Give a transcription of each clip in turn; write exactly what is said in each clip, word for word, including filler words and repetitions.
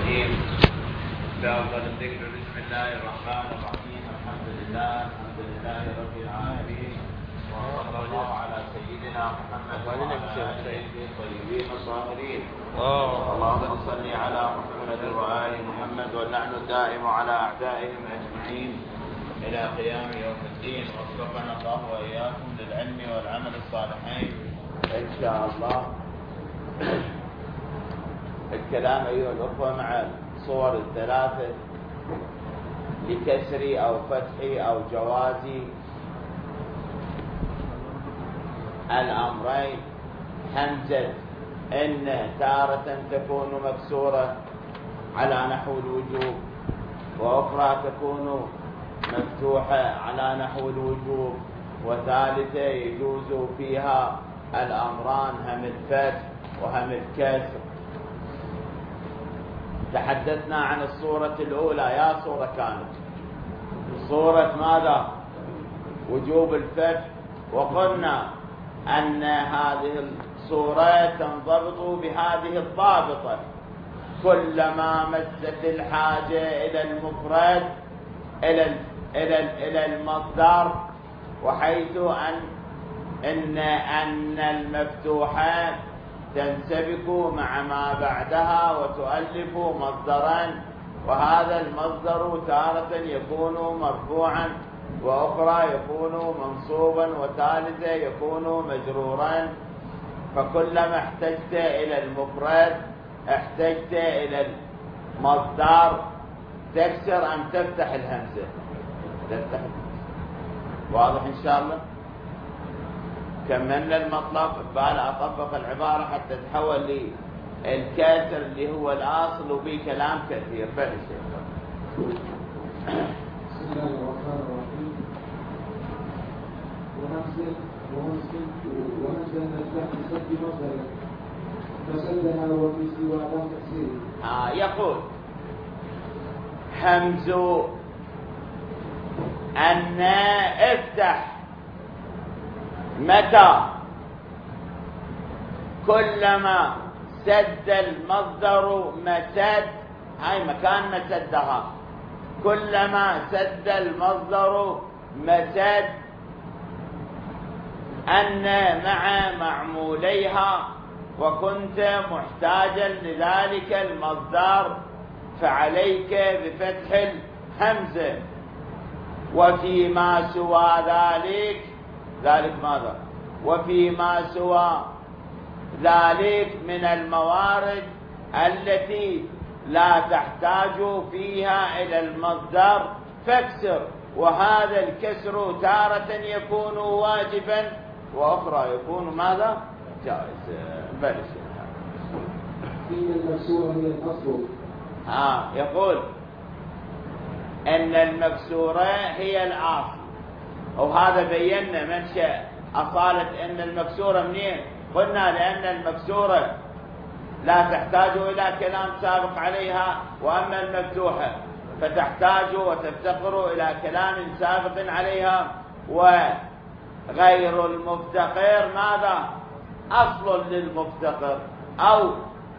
الرجيم. بأفضل الذكر بسم الله الرحمن الرحيم. الحمد لله الحمد لله رب العالمين، وصلى الله على سيدنا محمد وعلى آله الطيبين الطاهرين. اللهم صل على محمد وآل محمد واللعن الدائم على أعدائهم أجمعين إلى قيام يوم الدين. وفقنا الله وإياكم للعلم والعمل الصالحين إن شاء الله. الكلام أيها الأخوة مع الصور الثلاثة لكسر أو فتح أو جواز الأمرين. همزة إن تارة تكون مكسورة على نحو الوجوب، وأخرى تكون مفتوحة على نحو الوجوب، وثالثة يجوز فيها الأمران هم الفتح وهم الكسر. تحدثنا عن الصورة الأولى. يا صورة كانت صورة ماذا؟ وجوب الفتح. وقلنا أن هذه الصورة تنضبط بهذه الضابطة: كلما مست الحاجة إلى المفرد إلى إلى إلى المصدر، وحيث أن إن أن المفتوحة تنسبك مع ما بعدها وتؤلف مصدرا، وهذا المصدر تارة يكون مرفوعا، وأخرى يكون منصوبا، وثالثة يكون مجرورا. فكلما احتجت إلى المفرد احتجت إلى المصدر تكسر أم تفتح الهمزة؟ تفتح. واضح إن شاء الله؟ كملنا المطلب. بقى أطبق العبارة حتى تتحول للكسر اللي هو الأصل وبكلام كثير. بل شيء. بسم الله الرحمن الرحيم. وهمزة وهمزة نفتح بسد مصدر فسدها وفي سوى لا تكسير. آه يقول همز أن افتح متى؟ كلما سد المصدر مسد، هاي مكان مسدها، كلما سد المصدر مسد أن مع معموليها، وكنت محتاجا لذلك المصدر، فعليك بفتح الهمزة. وفيما سوى ذلك، ذلك ماذا؟ وفيما سوى ذلك من الموارد التي لا تحتاج فيها إلى المصدر فاكسر، وهذا الكسر تارة يكون واجبا، وأخرى يكون ماذا؟ جائز. بلش. إن المكسورة هي الأصل. ها يقول أن المكسورة هي الأصل، وهذا بينا منشأ أصالة أن المكسورة منين؟ قلنا لأن المكسورة لا تحتاج إلى كلام سابق عليها، وأما المفتوحة فتحتاج وتفتقر إلى كلام سابق عليها. وغير المفتقر ماذا؟ أصل للمفتقر. أو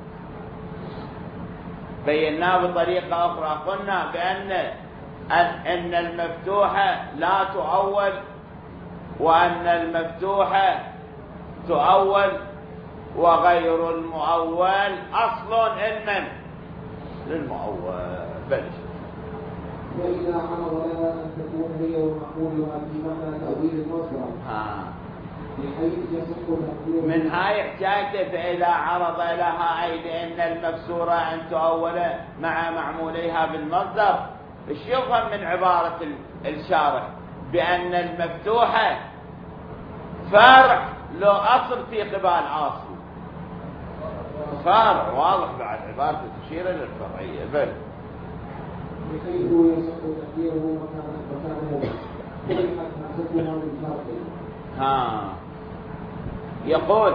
بيناه بطريقة أخرى، قلنا بأن أن المفتوحة لا تؤول، وأن المفتوحة تؤول، وغير المؤول أصل لمن؟ للمؤول. بلش. وإذا عرض لها أن تكون هي ومحمولها في معنى تأويل المصدر، بحيث يصح تقديره. من هاي احتاجت فإذا عرض لها أي لأن المكسورة أن تؤول مع معموليها بالمصدر. ايش يفهم من عبارة الشارح؟ بأن المفتوحة فرع لو أصل في قبال أصل، فرع واضح بعد عبارة تشير للفرعية. بل بحيث يصح تقديره مكانه ولحت همزتها بالفاصل. ها يقول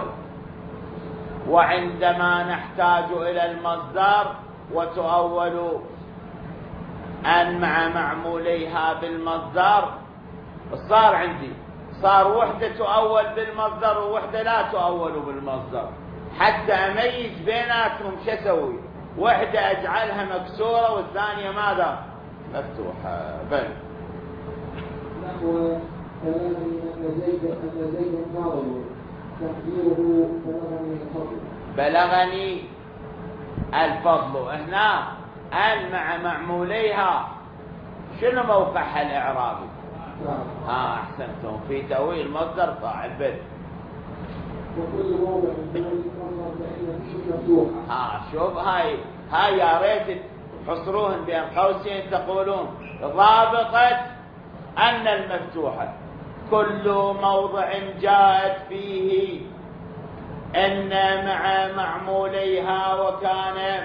وعندما نحتاج إلى المصدر وتؤول أن مع معموليها بالمصدر، صار عندي صار وحدة تؤول بالمصدر ووحدة لا تؤول بالمصدر. حتى أميز بيناتهم شو أسوي؟ وحدة أجعلها مكسورة والثانية ماذا؟ مفتوحة. بل نحو كلامي أن زيد أن زيد فاضل تقديره بلغني الفضل. بلغني الفضل هنا أن مع معموليها شنو موقعها الإعرابي؟ ها آه أحسنتم، في تأويل مصدر فاعل. بل وكل موضع من المصدر فإن فيه مفتوحة. ها شوف هاي هاي يا ريت حصروهن بين قوسين تقولون ضابطة أن المفتوحة كل موضع جاءت فيه أن مع معموليها وكان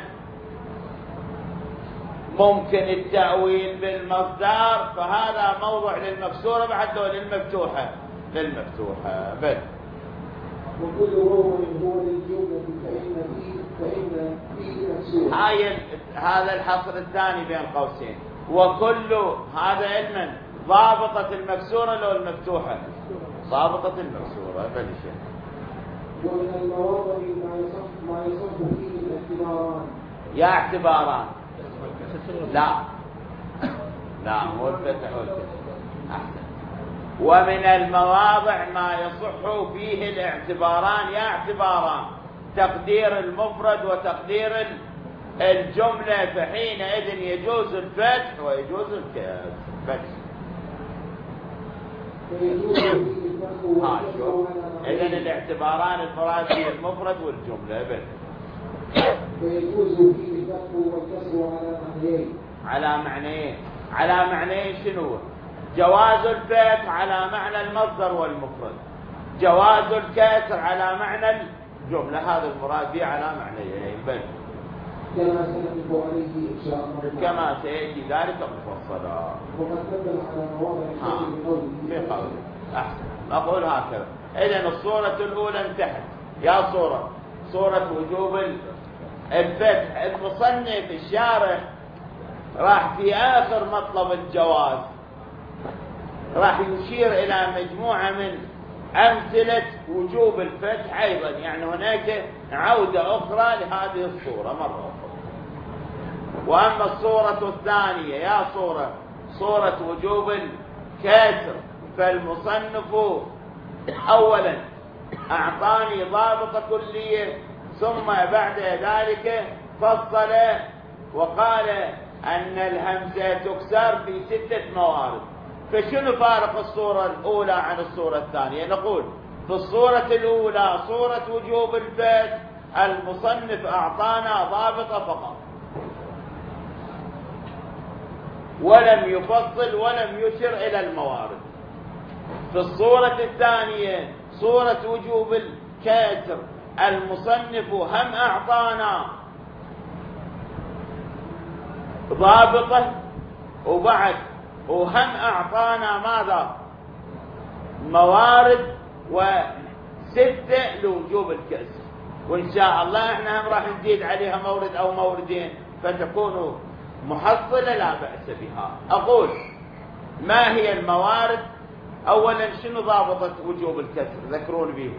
ممكن التأويل بالمصدر فهذا موضع للمكسورة بعد للمفتوحة للمفتوحة. بل وكل موضع هو للجملة فإن فيه فإن فيه مكسور. هاي هذا الحصر الثاني بين قوسين. وكل هذا علما ضابطة المكسورة لو المفتوحة؟ ضابطة المكسورة. بل شيء. ومن المواضع ما يصح ما يصح فيه الاعتباران. يا اعتباران لا لا مو الفتح والكسر. أحسن. ومن المواضع ما يصح فيه الاعتباران يا اعتباران تقدير المفرد وتقدير الجملة، فحينئذ يجوز الفتح ويجوز الكسر. بس ها شوف إذن الاعتباران المراد به المفرد والجملة. بس فيجوز فيه الفتح والكسر على معنيين. على معنيين على معنيين شنو؟ جواز الفتح على معنى المصدر والمفرد، جواز الكسر على معنى الجملة، هذا المراد به على معنيين. بل كما سنقف عليه إن شاء الله كما سيأتي ذلك مفصلا. وقد نبه على مواضع في قوله. أحسن. أقول هكذا. إذن الصورة الأولى انتهت. يا صورة صورة وجوب الفتح. المصنف الشارح راح في آخر مطلب الجواز راح يشير إلى مجموعة من أمثلة وجوب الفتح أيضا، يعني هناك عودة أخرى لهذه الصورة مرة أخرى. وأما الصورة الثانية يا صورة صورة وجوب الكسر فالمصنف أولا أعطاني ضابط كلية ثم بعد ذلك فصل وقال أن الهمزة تكسر في ستة موارد. فشنو فارق الصورة الأولى عن الصورة الثانية؟ نقول في الصورة الأولى صورة وجوب الفتح المصنف أعطانا ضابطة فقط ولم يفصل ولم يشر إلى الموارد. في الصورة الثانية صورة وجوب الكسر المصنف هم أعطانا ضابطة وبعد وهم أعطانا ماذا؟ موارد وستة لوجوب الكسر، وإن شاء الله احنا هم راح نزيد عليها مورد أو موردين فتكون محصلة لا بأس بها. أقول ما هي الموارد؟ أولا شنو ضابطة وجوب الكسر؟ ذكرون به.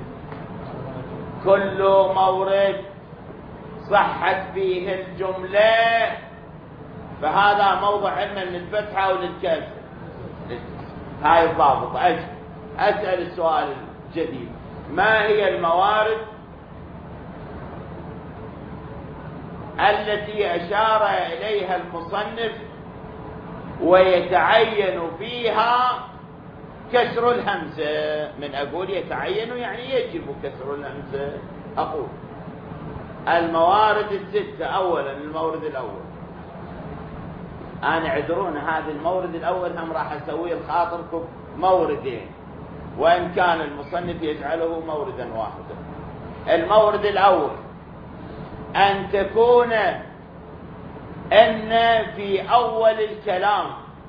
كل مورد صحت فيه الجملة فهذا موضع علما للفتحة وللكسر. هاي الضابطة. أجل أسأل السؤال الجديد، ما هي الموارد التي أشار إليها المصنف ويتعين فيها كسر الهمزة؟ من أقول يتعين يعني يجب كسر الهمزة. أقول الموارد الستة. أولا المورد الأول، أنا عذرون هذا المورد الأول هم راح أسوي الخاطركم موردين وإن كان المصنف يجعله موردا واحدا. المورد الأول أن تكون أن في أول الكلام،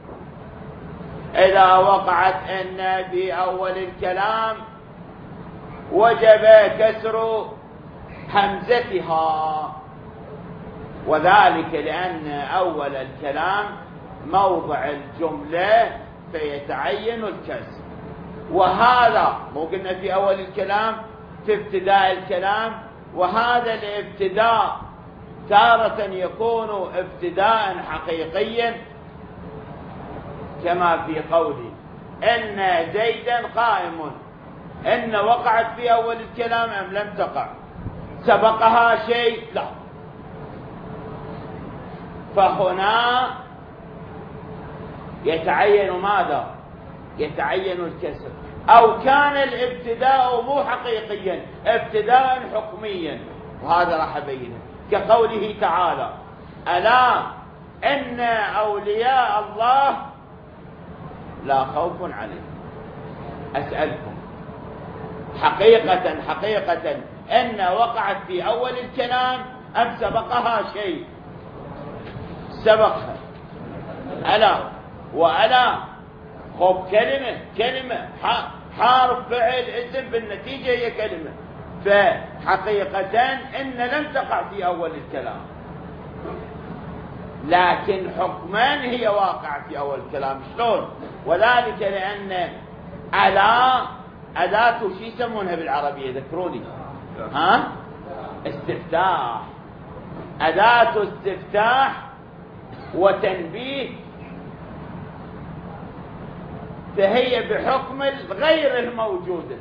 إذا وقعت أن في أول الكلام وجب كسر همزتها، وذلك لأن أول الكلام موضع الجملة فيتعين الكسر. وهذا مو قلنا في أول الكلام في ابتداء الكلام، وهذا الابتداء تارة يكون ابتداء حقيقيا كما في قولي إن زيدا قائم، إن وقعت في أول الكلام أم لم تقع؟ سبقها شيء؟ لا. فهنا يتعين ماذا؟ يتعين الكسر. أو كان الابتداء مو حقيقيا، ابتداء حكميا، وهذا راح أبينه كقوله تعالى: ألا إن أولياء الله لا خوف عليهم. أسألكم حقيقة حقيقة إن وقعت في أول الكلام أم سبقها شيء؟ سبقها. ألا وألا خب كلمة كلمة حرف فعل اسم بالنتيجة هي كلمة، فحقيقة إن لم تقع في أول الكلام، لكن حكما هي واقعة في أول الكلام. شلون؟ وذلك لأن ألا أداة شو يسمونها بالعربية؟ ذكروني. ها؟ استفتاح. أداة استفتاح وتنبيه، فهي بحكم غير الموجودة،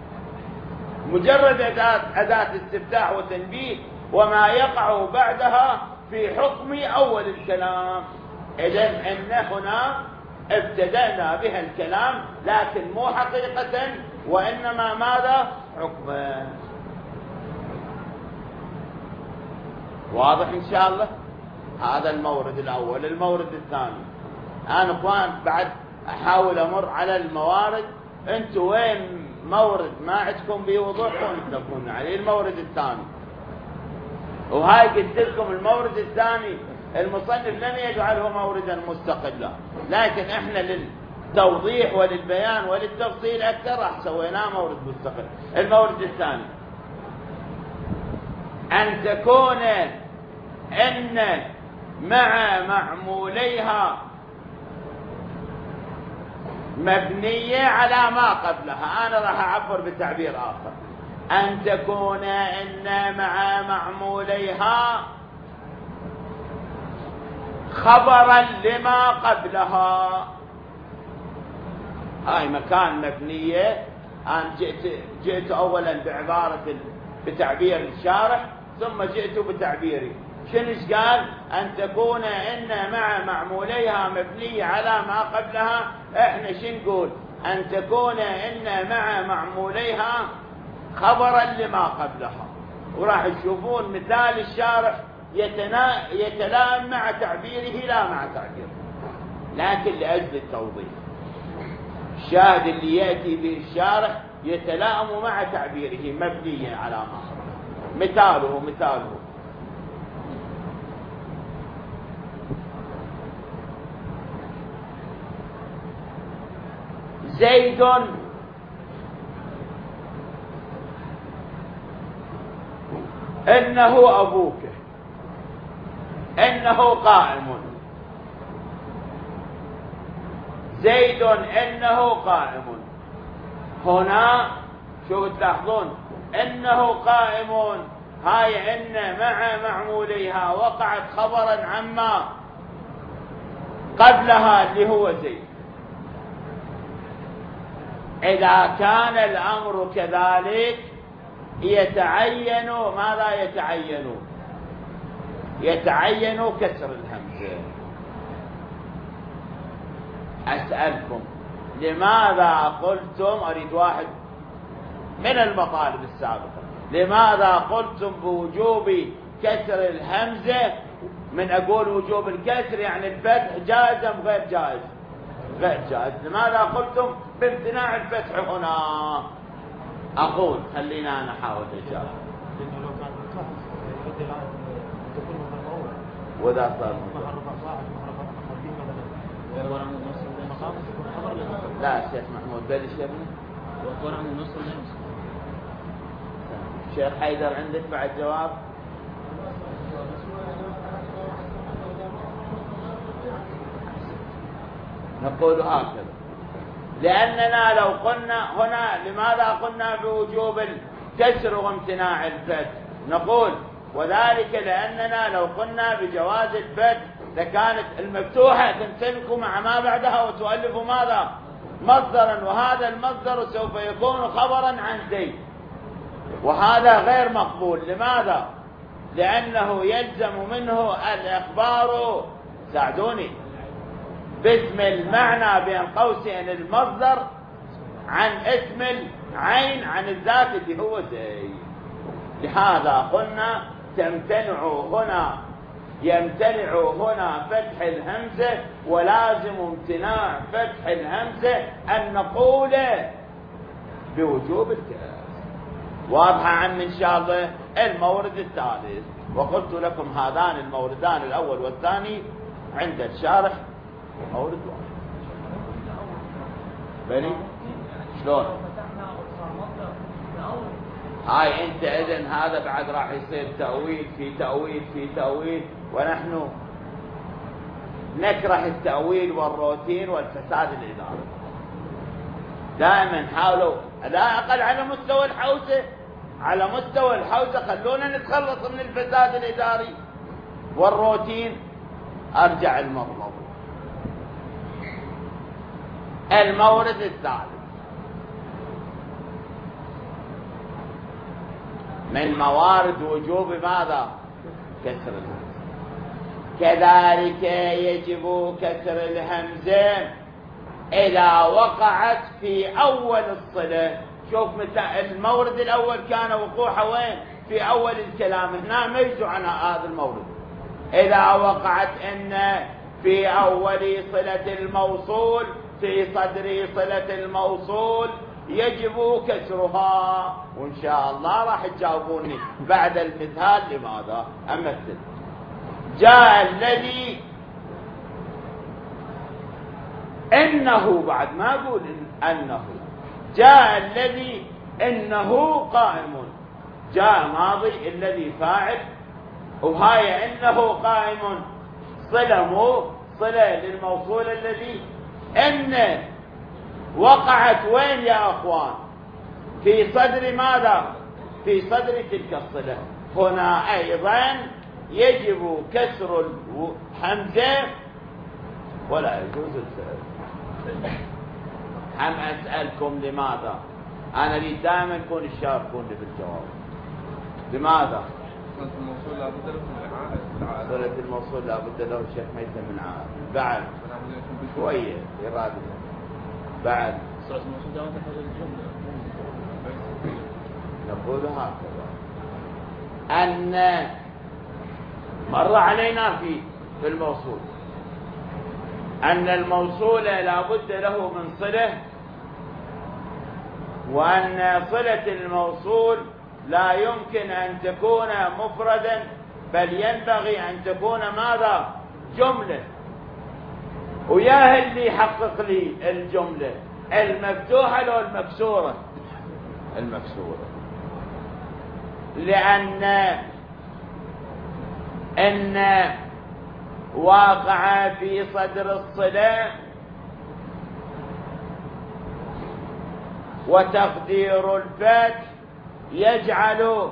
مجرد أداة أداة استفتاح وتنبيه، وما يقع بعدها في حكم أول الكلام. إذن إن هنا ابتدأنا بها الكلام، لكن مو حقيقة، وإنما ماذا؟ حكما. واضح إن شاء الله؟ هذا المورد الأول. المورد الثاني، أنا أخوان بعد أحاول أمر على الموارد، أنتم وين مورد ما عندكم بوضوح تكون عليه. المورد الثاني، وهاي قلت لكم المورد الثاني المصنف لم يجعله موردا مستقلا، لكن احنا للتوضيح وللبيان وللتفصيل أكثر راح سويناه مورد مستقل. المورد الثاني أن تكون إن مع معموليها مبنية على ما قبلها. أنا راح أعبر بتعبير آخر، أن تكون إن مع معموليها خبرا لما قبلها. هاي مكان مبنية. أنا جئت, جئت أولا بعبارة بتعبير الشارح، ثم جئت بتعبيري. شنو قال؟ أن تكون إن مع معموليها مبنية على ما قبلها. إحنا شنو نقول؟ أن تكون إن مع معموليها خبرا لما قبلها. وراح تشوفون مثال الشارح يتنا... يتلائم مع تعبيره لا مع تعبيره، لكن لأجل التوضيح الشاهد اللي يأتي به الشارح يتلائم مع تعبيره مبنيا على ما قبله. مثاله مثاله زيد إنه أبوك، إنه قائم. زيد إنه قائم. هنا شو تلاحظون؟ إنه قائم، هاي إن مع معموليها وقعت خبرا عما قبلها اللي هو زيد. إذا كان الأمر كذلك يتعين ماذا؟ يتعين يتعين كسر الهمزة. أسألكم لماذا قلتم، أريد واحد من المطالب السابقة، لماذا قلتم بوجوب كسر الهمزة؟ من أقول وجوب الكسر يعني الفتح جائز أم غير جائز؟ غير جائز. لماذا قلتم بامتناع الفتح هنا؟ أقول خلينا أنا أحاول أجاوب. لأنه لو كان الكهف يؤدي الآن تكون مثل الأول، وإذا صار لا شيخ محمود بلش يا ابني. وأخبر عن النص والنص. شيخ حيدر عندك بعد جواب؟ نقول هكذا، لأننا لو قلنا هنا لماذا قلنا بوجوب الكسر وامتناع الفتح؟ نقول وذلك لأننا لو قلنا بجواز الفتح لكانت المفتوحة تنسلك مع ما بعدها وتؤلف ماذا؟ مصدرا، وهذا المصدر سوف يكون خبرا عن زيد، وهذا غير مقبول. لماذا؟ لأنه يلزم منه الإخبار، ساعدوني، باسم المعنى بين قوسين المصدر عن اسم العين عن الذات اللي هو زيد. لهذا قلنا تمتنع هنا يمتنع هنا فتح الهمزة، ولازم امتناع فتح الهمزة أن نقول بوجوب الكسر. واضحة عن إن شاء الله. المورد الثالث، وقلت لكم هذان الموردان الأول والثاني عند الشارح مورد واحد. بني شلون؟ هاي انت اذن هذا بعد راح يصير تأويل في تأويل في تأويل، ونحن نكره التأويل والروتين والفساد الإداري. دائما حاولوا لا أقل على مستوى الحوسة، على مستوى الحوسة خلونا نتخلص من الفساد الإداري والروتين. أرجع المطلب. المورد الثالث من موارد وجوب ماذا؟ كسر الهمزة. كذلك يجب كسر الهمزة إذا وقعت في أول الصلة. شوف المورد الأول كان وقوعها وين؟ في أول الكلام. هنا ميزوا عن هذا المورد. إذا وقعت إن في أول صلة الموصول في صدر صلة الموصول يجب كسرها، وإن شاء الله راح تجاوبوني بعد المثال لماذا أمثل. جاء الذي إنه، بعد ما أقول أنه، جاء الذي إنه قائم. جاء ماضي الذي فاعل، وهاي إنه قائم صلة مو صلة للموصول الذي إن وقعت وين يا أخوان؟ في صدر ماذا؟ في صدر تلك الصلة. هنا أيضا يجب كسر الحمزة ولا يجوز الفعل. هم أسألكم لماذا؟ أنا أريد دائما يكون الشاركون في الجواب. لماذا؟ صلة الموصول لابد له من إعادة. صلة الموصول لابد له الشيخ ميتة من عاد. بعد شوية إرادة. بعد صلة الموصول دائما تحتاج الجملة. نقول هكذا أن مر علينا في في الموصول أن الموصول لابد له من صلة، وأن صلة الموصول لا يمكن أن تكون مفردا، بل ينبغي أن تكون ماذا؟ جملة. ويا اللي يحقق لي الجملة المفتوحة لو المكسورة؟ المكسورة، لأن أن واقع في صدر الصلة وتقدير الفتح يجعل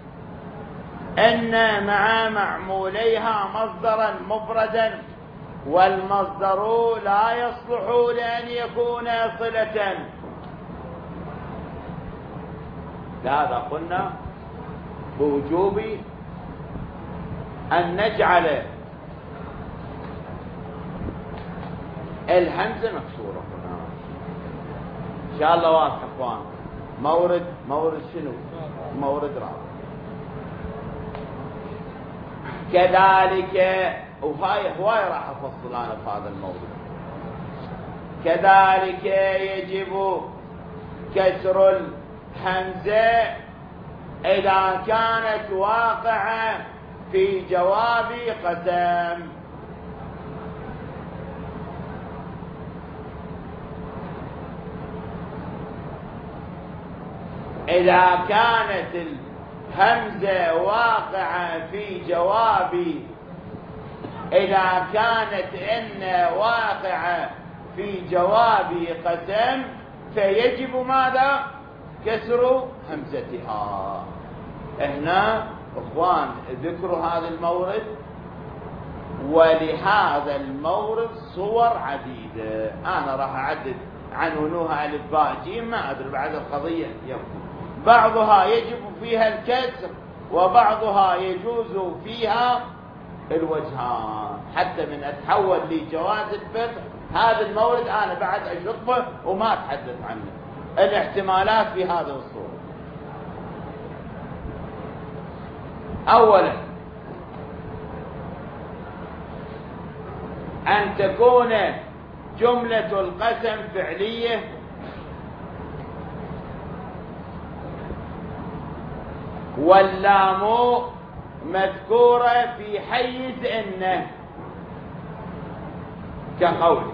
أن مع معموليها مصدرا مفردا، والمصدر لا يصلح لأن يكون صلة. لهذا قلنا بوجوب أن نجعل الهمزة مكسورة هنا. إن شاء الله واضح أخوان. مورد مورد شنو؟ مورد رابع. كذلك وهاي هواي راح أفصل أنا في هذا الموضوع. كذلك يجب كسر الهمزة إذا كانت واقعة في جواب قسم. إذا كانت الهمزة واقعة في جواب إذا كانت إن واقعة في جواب قسم فيجب ماذا؟ كسر همزتها. هنا اخوان ذكروا هذا المورد، ولهذا المورد صور عديدة، انا راح اعدد عنونوها الف باء جيم، ما ادري بعد القضية يبدو. بعضها يجب فيها الكسر وبعضها يجوز فيها الوجهان، حتى من اتحول لجواز الفتح هذا المورد انا بعد اشطبه وما اتحدث عنه. الاحتمالات في هذا الصورة: اولا ان تكون جملة القسم فعلية واللام مذكورة في حيز إن، كقول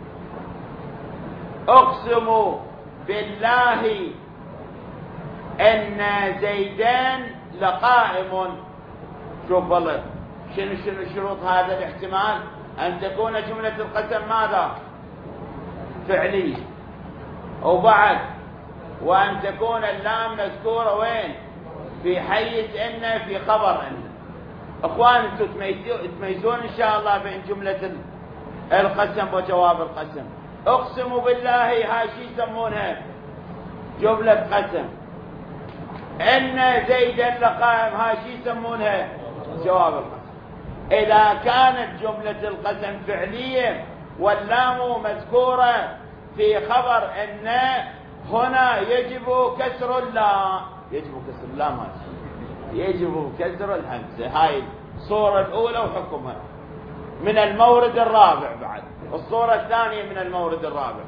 أقسم بالله إن زيدان لقائم. شوف والله شنو شنو شروط هذا الاحتمال؟ أن تكون جملة القسم ماذا؟ فعلية، وبعد وأن تكون اللام مذكورة وين؟ في حيز إن، في خبر إن. اخوان انتم تميزون ان شاء الله بين جملة القسم وجواب القسم. اقسم بالله هاي شي يسمونها جملة قسم. ان زيدا لقائم هاي شي يسمونها جواب القسم. اذا كانت جملة القسم فعلية واللام مذكورة في خبر ان، هنا يجب كسر اللام، يجب كسر اللام، يجب كسر الهمزة. هاي الصورة الأولى وحكمها من المورد الرابع. بعد الصورة الثانية من المورد الرابع: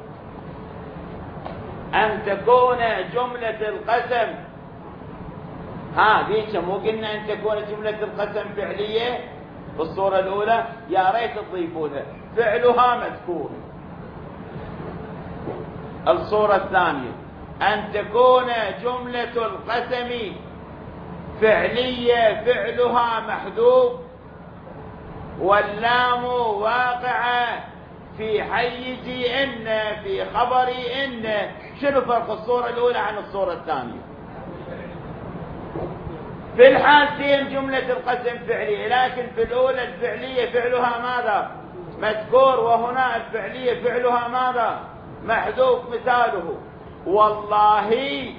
أن تكون جملة القسم، ها ذيك مو قلنا أن تكون جملة القسم فعلية في الصورة الأولى؟ يا ريت تضيفونها فعلها مذكور. الصورة الثانية: أن تكون جملة القسم فعلية فعلها محذوف واللام واقعة في حيز إن، في خبر إن. شنو فرق الصورة الأولى عن الصورة الثانية؟ في الحالتين جملة القسم فعلية، لكن في الأولى الفعلية فعلها ماذا؟ مذكور، وهنا الفعلية فعلها ماذا؟ محذوف. مثاله: والله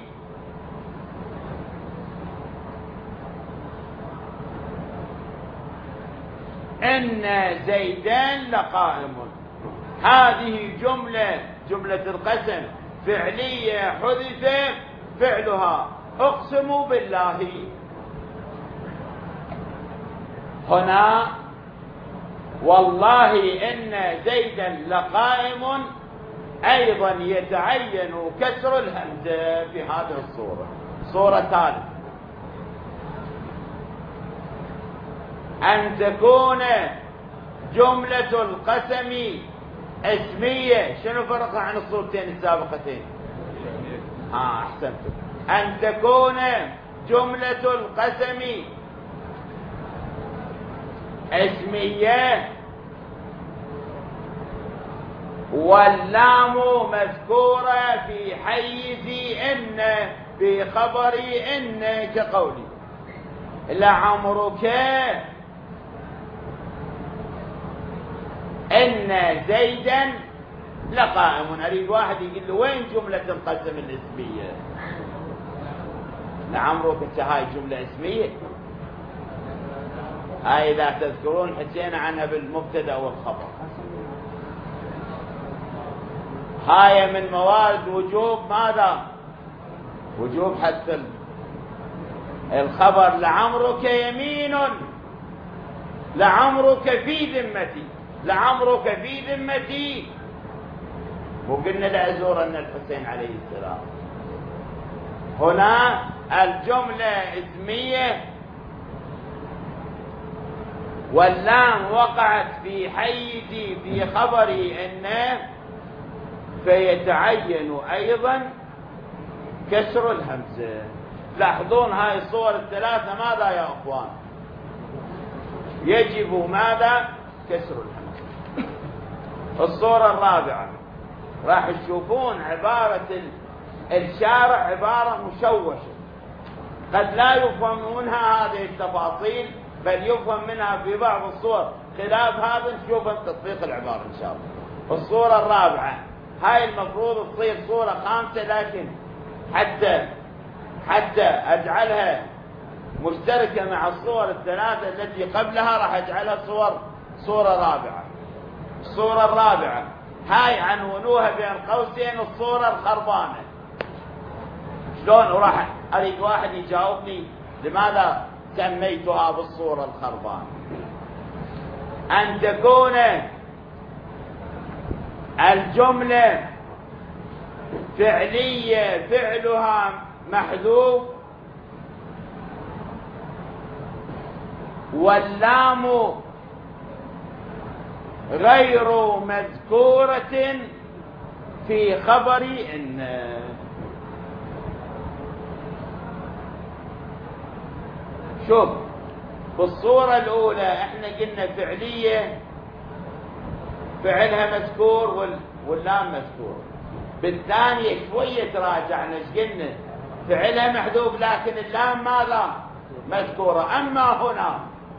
إن زيدان لقائم. هذه جملة جملة القسم فعلية حذف فعلها. اقسم بالله، هنا والله إن زيدا لقائم أيضا يتعين كسر الهمزة في هذه الصورة. صورة ثالثة: أن تكون جملة القسم اسمية. شنو فرقها عن الصورتين السابقتين؟ ها أحسنتم. أن تكون جملة القسم اسمية واللام مذكورة في حيز إن، في خبر إن، كقولي لعمرك إن زيدا لقائم. أريد واحد يقول له وين جملة القسم الاسمية؟ لعمرك هاي جملة اسمية، هاي إذا تذكرون حكينا عنها بالمبتدأ والخبر. هاي من موارد وجوب ماذا؟ وجوب حتى الخبر. لعمرك يمين، لعمرك في ذمتي، لعمرك في ذمتي. وقلنا لأزورن الحسين عليه السلام. هنا الجملة اسمية واللام وقعت في حيز في خبر إن، فيتعين أيضا كسر الهمزة. لاحظون هاي الصور الثلاثة ماذا يا أخوان؟ يجب ماذا؟ كسر الهمزة. الصورة الرابعة راح تشوفون عبارة الشارع عبارة مشوشة. قد لا يفهم منها هذه التفاصيل، بل يفهم منها في بعض الصور خلاف هذا. نشوف تطبيق العبارة إن شاء الله. الصورة الرابعة هاي المفروض تصير صورة خامسة، لكن حتى حتى أجعلها مشتركة مع الصور الثلاثة التي قبلها راح أجعلها صور صورة رابعة. الصورة الرابعة هاي عنونوها بين قوسين الصورة الخربانة. شلون؟ وراح أريد واحد يجاوبني لماذا سميتها بالصورة الخربانة. أن تكون الجملة فعلية فعلها محذوف، واللام غير مذكورة في خبر إن. شوف بالصورة الأولى احنا قلنا فعلية فعلها مذكور واللام مذكور. بالثانية شوية تراجعنا ايش قلنا؟ فعلها محذوف لكن اللام ماذا؟ مذكورة. أما هنا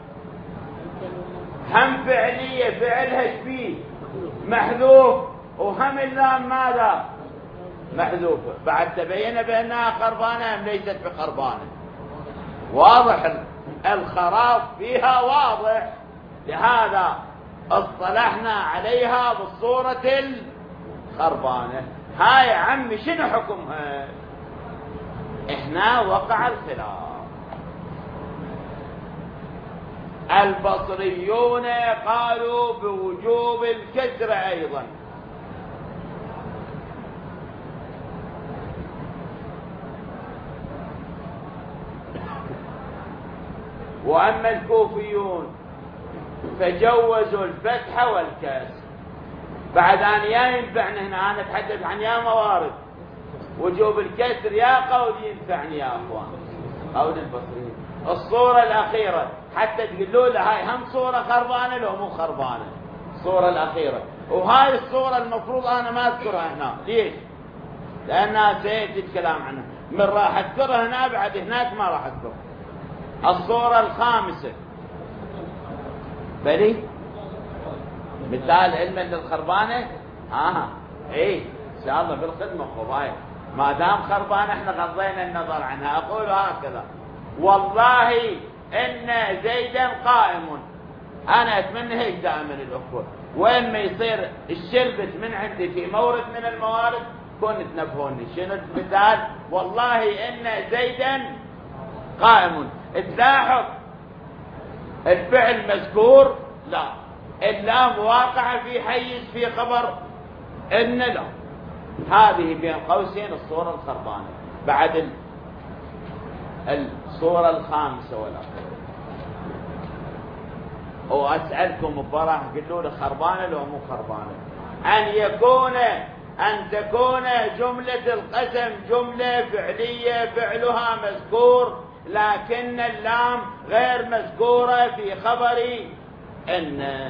هم فعلية فعلها شبيه محذوف، وهم اللام ماذا؟ محذوفة. بعد تبين بأنها خربانة أم ليست بخربانة. واضح الخراب فيها واضح، لهذا اصطلحنا عليها بالصورة الخربانة. هاي عمي شنو حكمها؟ احنا وقع الخلاف. البصريون قالوا بوجوب الكسر ايضا، واما الكوفيون فجوزوا الفتح والكسر. بعد ان يا ينفعني هنا انا اتحدث عن يا موارد وجوب الكسر يا قول ينفعني يا اخوان قول البصريين. الصورة الأخيرة حتى تقولوا له هاي هم صورة خربانة لو مو خربانة. الصورة الأخيرة، وهاي الصورة المفروض أنا ما أذكرها هنا. ليش؟ لأنها سيأتي الكلام عنها. من راح أذكرها هنا بعد هناك ما راح أذكرها. الصورة الخامسة بلي مثال علما للخربانة. آه إيه إن شاء الله بالخدمة خبايا. ما دام خربانة إحنا غضينا النظر عنها. أقول هكذا: والله إن زيدا قائم. أنا أتمنى هيك دائما الأخوة، وين ما يصير الشربت من عندي في مورد من الموارد كون تنبهوني. شنو المثال؟ والله إن زيدا قائم. تلاحظ الفعل مذكور؟ لا. اللام واقعة في حيز في خبر إن لا. هذه بين قوسين الصورة الخربانة. بعد الصورة الخامسة والأخيرة. وأسألكم بفرح قلوا لي خربانة لو مو خربانة. أن يكون أن تكون جملة القسم جملة فعلية فعلها مذكور، لكن اللام غير مذكورة في خبر إن.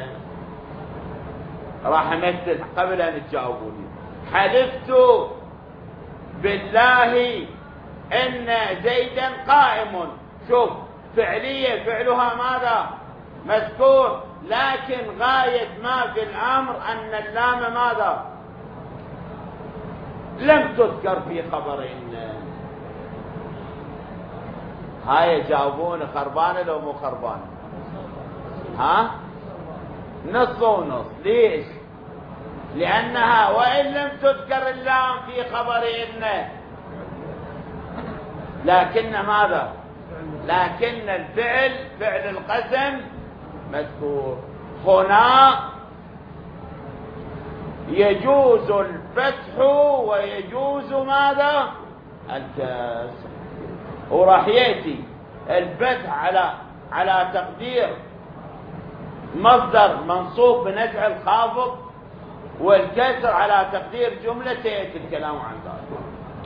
راح أمثل قبل أن تجاوبوني. حلفت بالله إن زيدا قائم. شوف فعلية فعلها ماذا؟ مذكور، لكن غاية ما في الأمر أن اللام ماذا؟ لم تذكر في خبر إن. هاي جاوبون خربانة لو مو خربانة؟ ها؟ نص ونص. ليش؟ لأنها وإن لم تذكر اللام في خبر إن، لكن ماذا؟ لكن الفعل فعل القسم مذكور. هنا يجوز الفتح ويجوز ماذا؟ الكسر. وراح يأتي الفتح على على تقدير مصدر منصوب بنزع الخافض، والكسر على تقدير جملة سيأتي الكلام عن ذلك.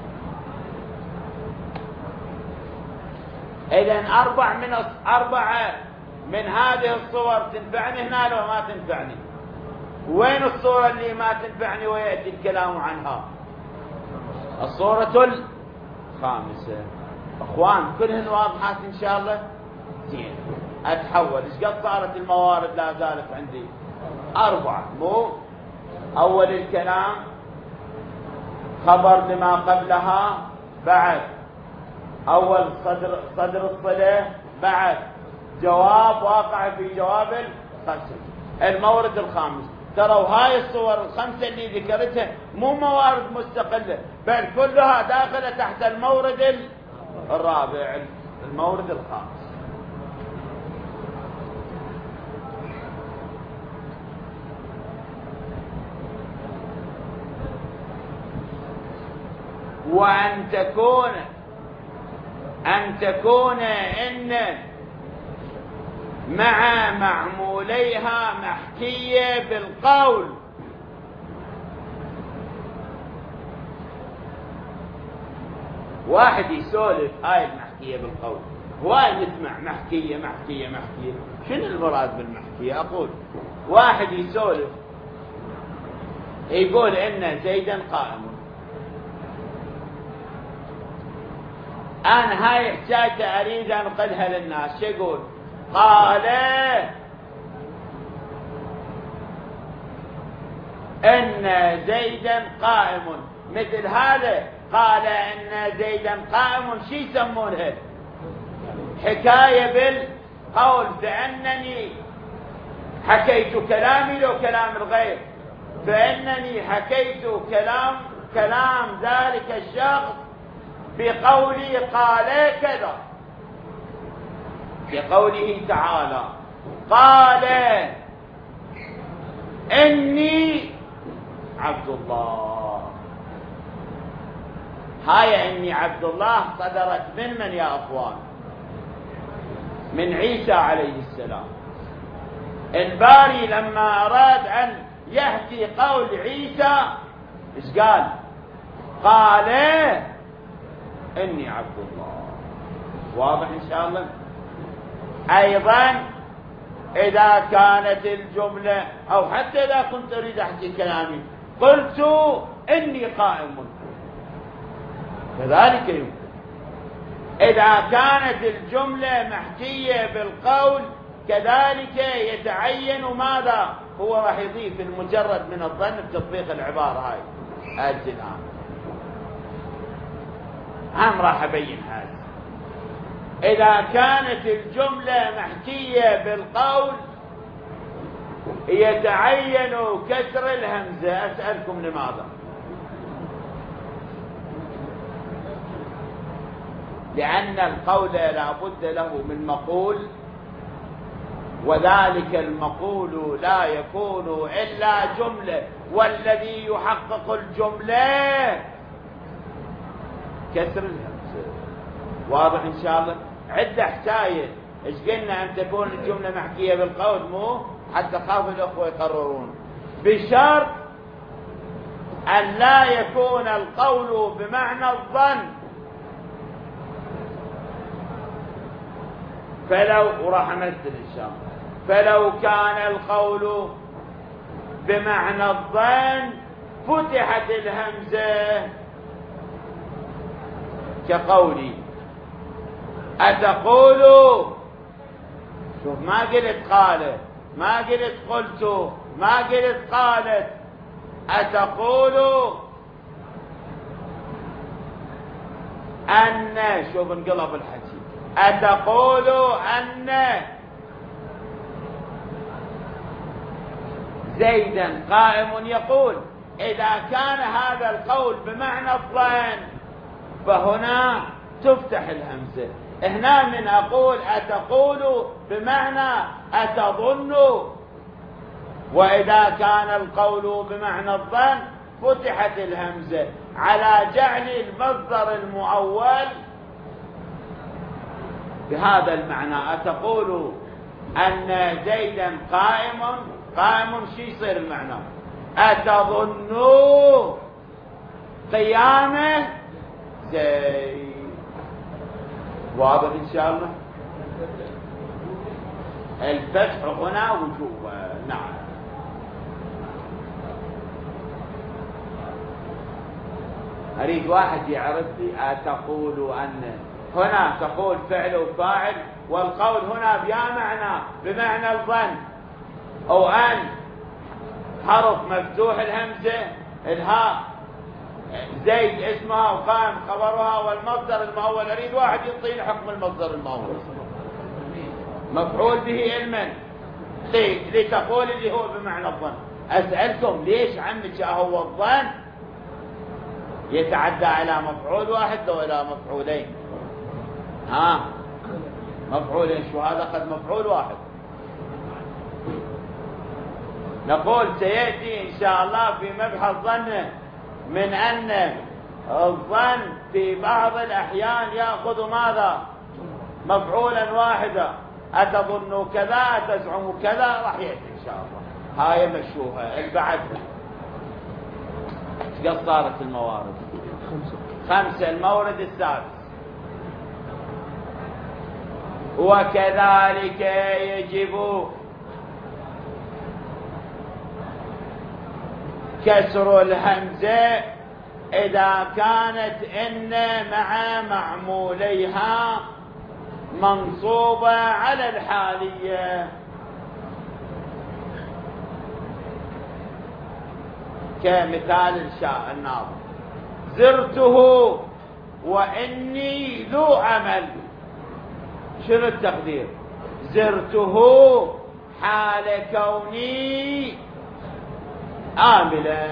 إذن أربع من أربعة من هذه الصور تنفعني هنا لو ما تنفعني. وين الصورة اللي ما تنفعني ويأتي الكلام عنها؟ الصورة الخامسة. اخوان كلهن واضحات ان شاء الله؟ زين. اتحول ايش قد صارت الموارد لا زالت عندي؟ اربعه. مو اول الكلام خبر لما قبلها، بعد اول صدر صدر الصله، بعد جواب واقع في جواب القسم. المورد الخامس، تروا هاي الصور الخمسه اللي ذكرتها مو موارد مستقله، بل كلها داخله تحت المورد الرابع، المورد الخامس. وأن تكون أن تكون إن مع معموليها محكية بالقول. واحد يسولف هاي المحكية بالقول، هواي نسمع محكية محكية محكية، شنو المراد بالمحكية؟ أقول واحد يسولف يقول إن زيدا قائم، أنا هاي حكاية أريد أن أنقلها للناس. شو يقول؟ قال إن زيدا قائم، مثل هذا قال إن زيدا قائم شو يسمونها؟ حكاية بالقول، فإنني حكيت كلامي لو كلام الغير، فإنني حكيت كلام كلام ذلك الشخص بقولي قال كذا، بقوله تعالى قال إني عبد الله. هاي إني عبد الله صدرت من من يا أخوان؟ من عيسى عليه السلام. الباري لما أراد أن يحكي قول عيسى إيش قال؟ قال إني عبد الله. واضح إن شاء الله؟ أيضا إذا كانت الجملة أو حتى إذا كنت أريد أحكي كلامي قلت إني قائم، كذلك يمكن. إذا كانت الجملة محكية بالقول كذلك يتعين ماذا؟ هو راح يضيف المجرد من الظن بتطبيق العبارة هاي. أجل الآن أنا راح أبين هذا. إذا كانت الجملة محكية بالقول يتعين كسر الهمزة. أسألكم لماذا؟ لأن القول لا بد له من مقول، وذلك المقول لا يكون إلا جملة، والذي يحقق الجملة كسر الهمزة. واضح إن شاء الله؟ عدة حكاية إيش قلنا أن تكون الجملة محكية بالقول، مو حتى خاف الأخوة يقررون، بشرط أن لا يكون القول بمعنى الظن. فلو وراح أمثل إن شاء الله، فلو كان القول بمعنى الظن فتحت الهمزة كقولي أتقول. شوف ما قلت قال، ما قلت قلت، ما قلت قالت، أتقول أن، شوف انقلب الحكي، أتقول أن زيدا قائم يقول. إذا كان هذا القول بمعنى الظن فهنا تفتح الهمزة. هنا من أقول أتقول بمعنى أتظن، وإذا كان القول بمعنى الظن فتحت الهمزة على جعل المصدر المؤول بهذا المعنى. أتقول أن زيدا قائم، قائم شو يصير المعنى؟ أتظن قيامه زيد. واضح إن شاء الله؟ الفتح هنا وجوبا. نعم. أريد واحد يعرف لي أتقول أن هنا تقول فعل وفاعل، والقول هنا بيا معنى بمعنى الظن، أو أن حرف مفتوح الهمزة الهاء زيد اسمها وقائم خبرها والمصدر المؤول. أريد واحد يعطيني حكم المصدر المؤول. مفعول به علما لتقول اللي هو بمعنى الظن. أسألكم ليش عمك هو الظن يتعدى على مفعول واحد لو إلى مفعولين؟ ها مفعولين، شو هذا؟ قد مفعول واحد. نقول سيأتي إن شاء الله في مبحث الظن من أن الظن في بعض الأحيان يأخذ ماذا؟ مفعولا واحدا. أتظن كذا، أتزعم كذا، راح يأتي إن شاء الله. هاي مشوها البعد. قد صارت الموارد خمسة. المورد السادس: وكذلك يجب كسر الهمزة إذا كانت إن مع معموليها منصوبة على الحالية، كمثال الشاء الناظم: زرته وإني ذو عمل. شنو التقدير؟ زرته حال كوني عاملا.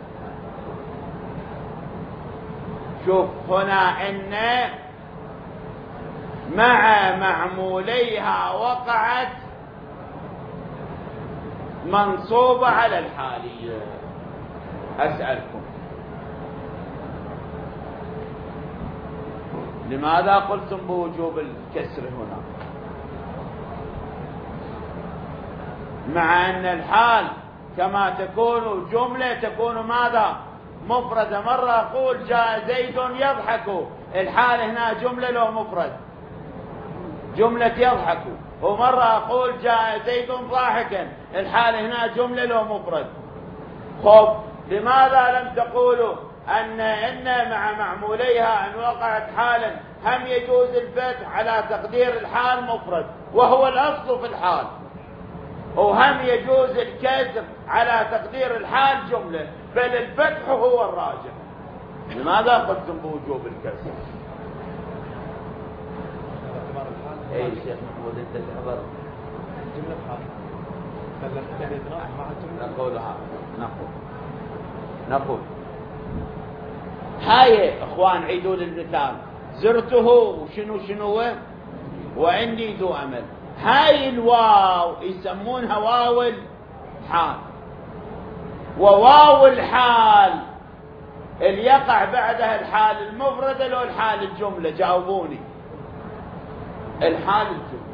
شوف هنا إن مع معموليها وقعت منصوبة على الحالية. أسألكم لماذا قلتم بوجوب الكسر هنا، مع أن الحال كما تكون جملة تكون ماذا؟ مفردة. مرة أقول جاء زيد يضحك، الحال هنا جملة لو مفرد، جملة يضحك. ومرة أقول جاء زيد ضاحكا، الحال هنا جملة لو مفرد. خب لماذا لم تقولوا أن إن مع معموليها أن وقعت حالا هم يجوز الفتح على تقدير الحال مفرد وهو الأصل في الحال، وهم يجوز الكسر على تقدير الحال جملة، بل الفتح هو الراجح. لماذا قلتم بوجوب الكسر؟ اي شيخ محمود انت تحضر جملة بحال نقول هذا نقول نقول هاي اخوان عيدوا للمثال: زرته وشنو شنو وعندي ذو امل. هاي الواو يسمونها واو الحال، وواو الحال اللي يقع بعدها الحال المفردة لو الحال الجملة؟ جاوبوني. الحال الجملة.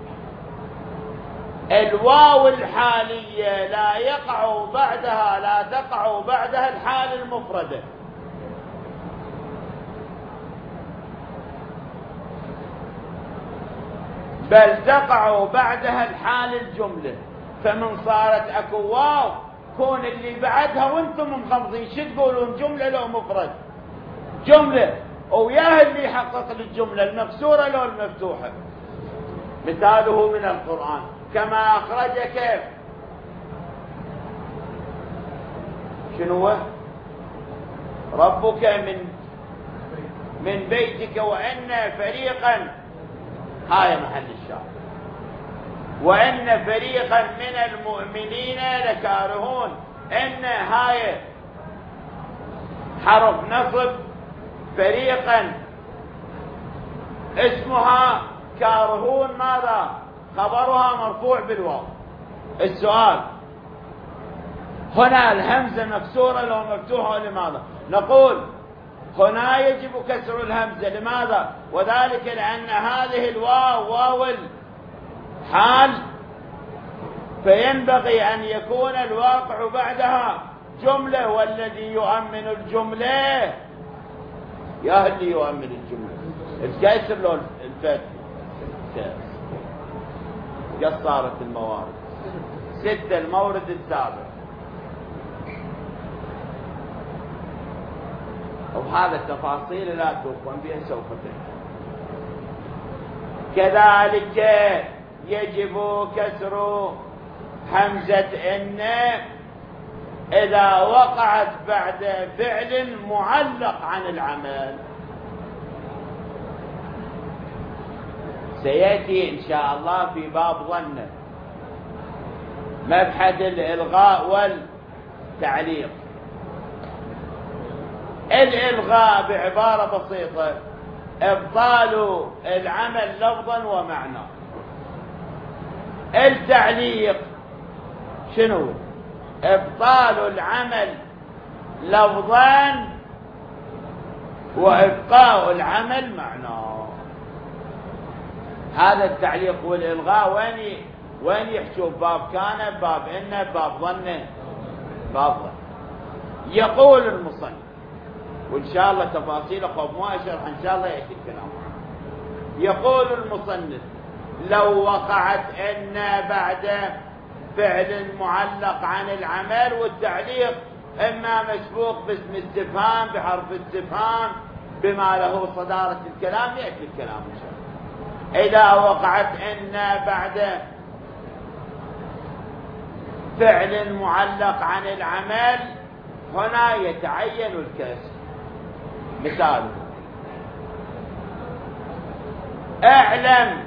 الواو الحالية لا يقع بعدها لا تقع بعدها الحال المفردة، بل تقع بعدها الحال الجملة. فمن صارت اكو واو كون اللي بعدها وانتم مخلصين شو تقولون؟ جملة لو مفرد؟ جملة. وياه اللي يحقق للجملة المكسورة لو المفتوحة. مثاله من القرآن: كما أخرجك شنو ربك من من بيتك وإن فريقا، هاي محل الشاهد، وإن فريقا من المؤمنين لكارهون. إن هاي حرف نصب، فريقا اسمها، كارهون ماذا؟ خبرها مرفوع بالواو. السؤال هنا الهمزة مكسورة لو مفتوحة لماذا؟ نقول هنا يجب كسر الهمزة. لماذا؟ وذلك لأن هذه الواو واو الحال، فينبغي أن يكون الواقع بعدها جملة، والذي يؤمن الجملة يا اللي يؤمن الجملة الكسر لو الفتح. قد صارت الموارد ستة. المورد السابع، وهذا التفاصيل لا توقن بها سوف تنتهي. كذلك يجب كسر همزة إن إذا وقعت بعد فعل معلق عن العمل. سيأتي إن شاء الله في باب ظن مبحث الإلغاء والتعليق. الإلغاء بعبارة بسيطة إبطال العمل لفظا ومعنى. التعليق شنو؟ إبطال العمل لفظا وإبقاء العمل معنى. هذا التعليق والإلغاء وين وين يحشوا؟ باب كان، باب إن، باب ظن، باب ظن. يقول المصنف وإن شاء الله تفاصيل قبل ما أشرح إن شاء الله يأتي الكلام. يقول المصنف لو وقعت إن بعد فعل معلق عن العمل، والتعليق إما مسبوق باسم استفهام بحرف استفهام بما له صدارة الكلام، يأتي الكلام إن شاء الله. إذا وقعت إن بعد فعل معلق عن العمل هنا يتعين الكسر. مثال اعلم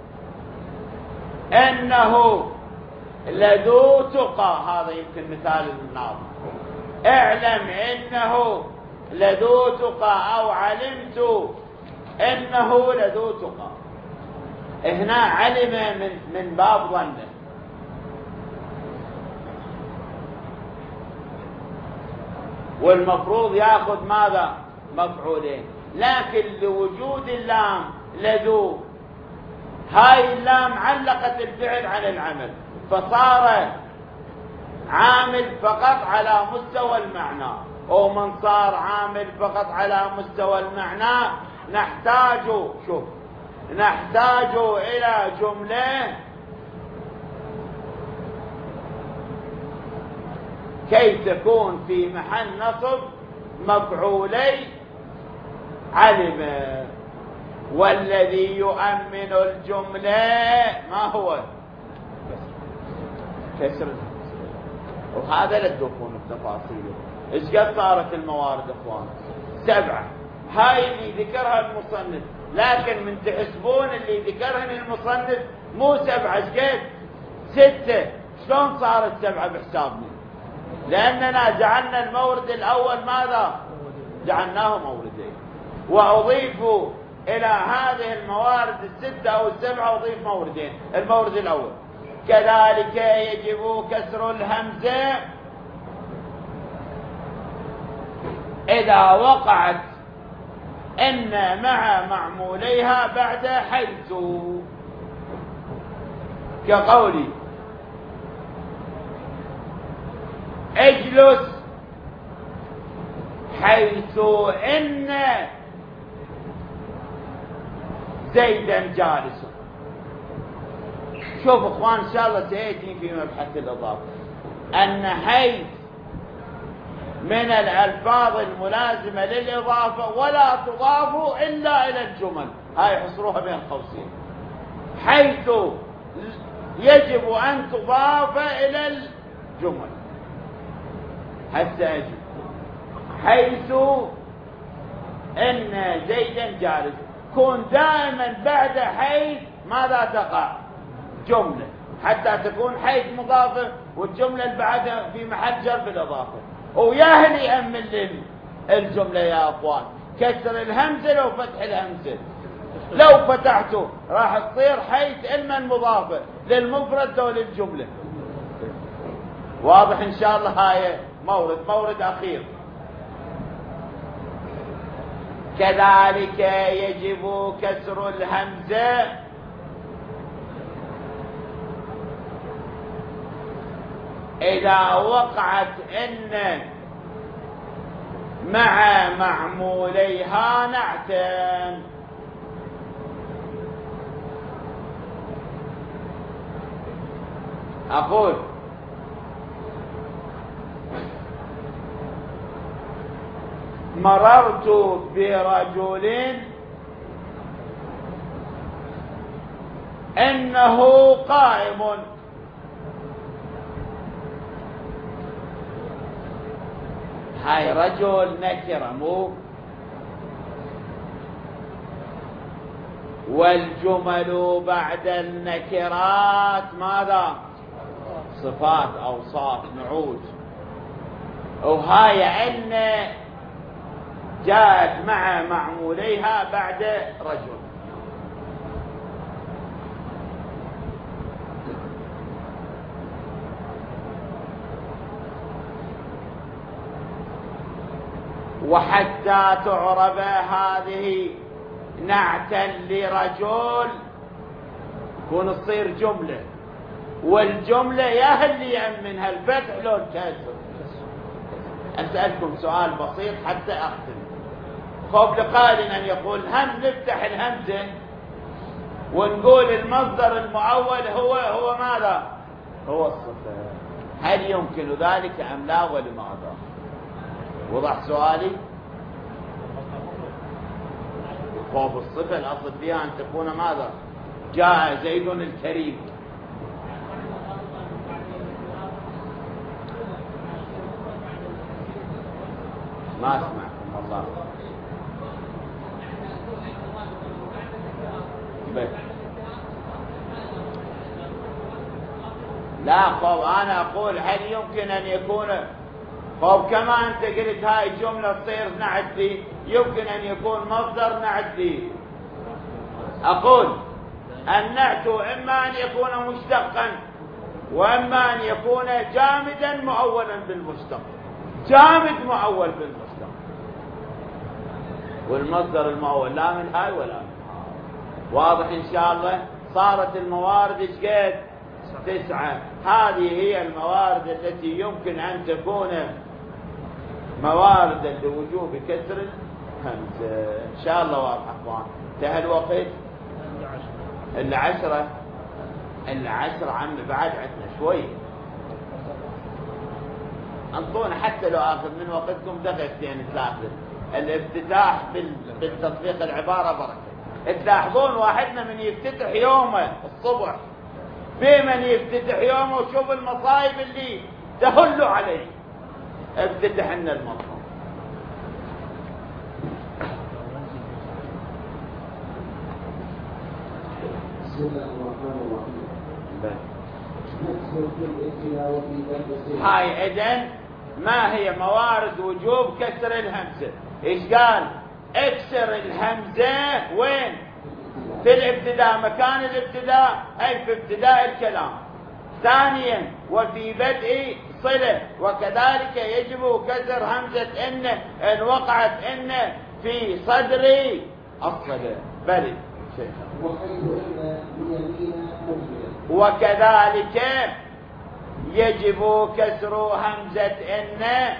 انه لذو تقى، هذا يمكن مثال الناظم. اعلم انه لذو تقى او علمت انه لذو تقى. هنا علم من من باب ظنه، والمفروض ياخذ ماذا؟ مفعولين، لكن لوجود اللام لذو، هاي اللام علقت الفعل عن العمل فصار عامل فقط على مستوى المعنى. ومن صار عامل فقط على مستوى المعنى نحتاج شوف نحتاج إلى جملة كي تكون في محل نصب مفعولي علم. والذي يؤمن الجملة ما هو؟ كسر. وهذا لا تدخلون التفاصيل. ايش قد صارت الموارد اخوان؟ سبعة. هاي اللي ذكرها المصنف، لكن من تحسبون اللي ذكرهن المصنف مو سبعة، ايش قد؟ ستة. شلون صارت سبعة بحسابنا؟ لأننا جعلنا المورد الأول ماذا؟ جعلناه موردين، وأضيفوا إلى هذه الموارد الستة أو السبعة أضيف موردين. المورد الأول كذلك يجب كسر الهمزة إذا وقعت إن مع معموليها بعد حيث، كقولي اجلس حيث إن زيدا جالس. شوف اخوان ان شاء الله سيأتي في مبحث الإضافة أن حيث من الألفاظ الملازمة للإضافة ولا تضاف إلا إلى الجمل. هاي حصروها بين قوسين. حيث يجب أن تضاف إلى الجمل. هسه أجب حيث إن زيدا جالس، كون دائما بعد حيث ماذا تقع؟ جملة، حتى تكون حيث مضافة والجملة اللي بعدها في محل جر بالإضافة. ويا هل يأمن الجملة يا أخوان؟ كسر الهمزة لو فتح الهمزة، لو فتحته راح تصير حيث إما المضافة للمفرد أو للجملة. واضح إن شاء الله؟ هاي مورد مورد أخير. كذلك يجب كسر الهمزة إذا وقعت إن مع معموليها نعتا. أقول مررت برجل إنه قائم. هاي رجل نكرة مو. والجمل بعد النكرات ماذا؟ صفات، أوصاف، نعوت. وهاي أن جاءت مع معموليها بعد رجل. وحتى تعرب هذه نعتا لرجل يكون تصير جملة، والجملة يا هل يأمنها الفتح لو الكسر. أسألكم سؤال بسيط حتى أختم. خوف لقائل أن يقول هم نفتح الهمزة ونقول المصدر المؤول هو هو ماذا؟ هو الصفة. هل يمكن ذلك أم لا ولماذا؟ وضح سؤالي؟ خوف الصفة الأصل فيها أن تكون ماذا؟ جاء زيد الكريم. ما أسمعكم والله. بس. لا خوف، أنا أقول هل يمكن أن يكون خوف كما أنت قلت هاي الجملة تصير نعت لي، يمكن أن يكون مصدر نعت لي. أقول النعت إما أن يكون مشتقا وإما أن يكون جامدا مؤولا بالمشتق. جامد مؤول بالمشتق، والمصدر المؤول لا من هاي ولا من هاي. واضح إن شاء الله؟ صارت الموارد ايش قد؟ تسعة. هذه هي الموارد التي يمكن أن تكون موارد لوجوب كسر الهمزة. إن شاء الله واضح أخوان. انتهى الوقت؟ إلا عشرة. إلا عشرة عم بعد عندنا شوي. انطونا حتى لو آخذ من وقتكم دقيقتين ثلاثة. الافتتاح بالتطبيق العبارة بركة. تلاحظون واحدنا من يفتتح يومه الصبح بمن يفتتح يومه وشوف المصايب اللي تهل عليه. افتتح لنا المطلب. بسم الله الرحمن الرحيم. هاي إذن ما هي موارد وجوب كسر الهمزة؟ ايش قال؟ اكسر الهمزة وين؟ في الابتداء، مكان الابتداء أي في ابتداء الكلام. ثانيا وفي بدء صلة، وكذلك يجب كسر همزة إن إن وقعت إن في صدر الصلة. بل وكذلك يجب كسر همزة إن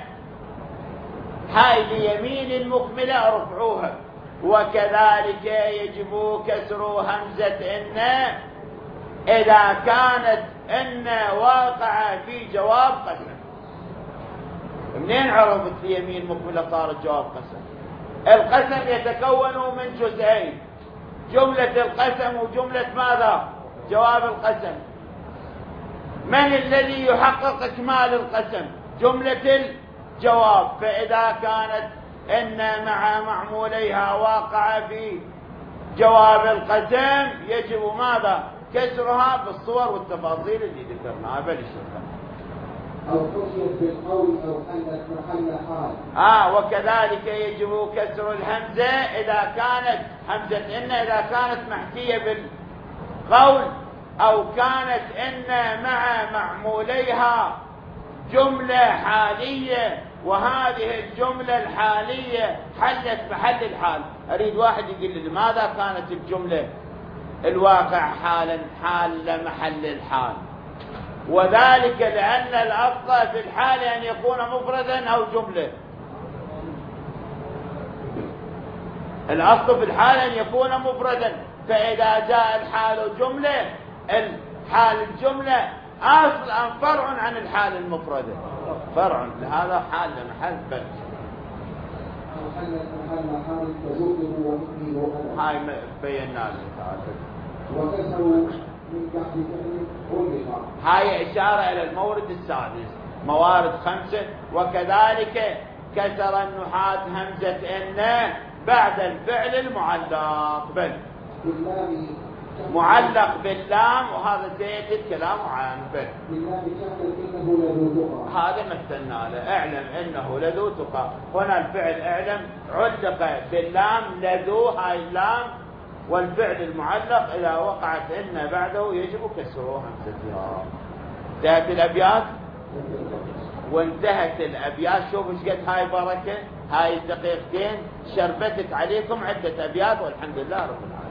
هاي ليمين المكملة رفعوها. وكذلك يجب كسر همزة إن إذا كانت إن واقعة في جواب قسم. منين عرفت ليمين مكملة صارت جواب قسم؟ القسم يتكون من جزئين، جملة القسم وجملة ماذا؟ جواب القسم. من الذي يحقق إكمال القسم؟ جملة الجواب. فإذا كانت إن مع معموليها واقع في جواب القسم يجب ماذا؟ كسرها بالصور والتفاصيل اللي ذكرناها. بالشكل أو خشيت بالقول أو حلت محل حال. آه وكذلك يجب كسر الهمزة إذا كانت همزة إن إذا كانت محكية بالقول أو كانت إن مع معموليها جملة حالية، وهذه الجملة الحالية حلت محل الحال. أريد واحد يقول لي لماذا كانت الجملة الواقع حالا حال محل الحال؟ وذلك لأن الأصل في الحال أن يكون مفردا أو جملة. الأصل في الحال أن يكون مفردا، فإذا جاء الحال جملة الحال الجملة أصلا فرع عن الحال المفردة، فرع لهذا حال محل بل هاي بينا لك. وكسروا من بعد فعل علق. هاي إشارة إلى المورد السادس، موارد خمسة. وكذلك كسر النحاة همزة إن بعد الفعل المعلق بل باللام معلق باللام، وهذا سيأتي الكلام عنه بل باللام تعلم إنه لذو تقى. هذا مثلنا له، اعلم إنه لذو تقى. هنا الفعل اعلم علق باللام لذو، هاي اللام والفعل المعلق إذا وقعت إن بعده يجب كسره همزتها. انتهت الأبيات وانتهت الأبيات. شوفوا ايش قد هاي بركة، هاي دقيقتين شربتت عليكم عدة أبيات والحمد لله رب العالمين.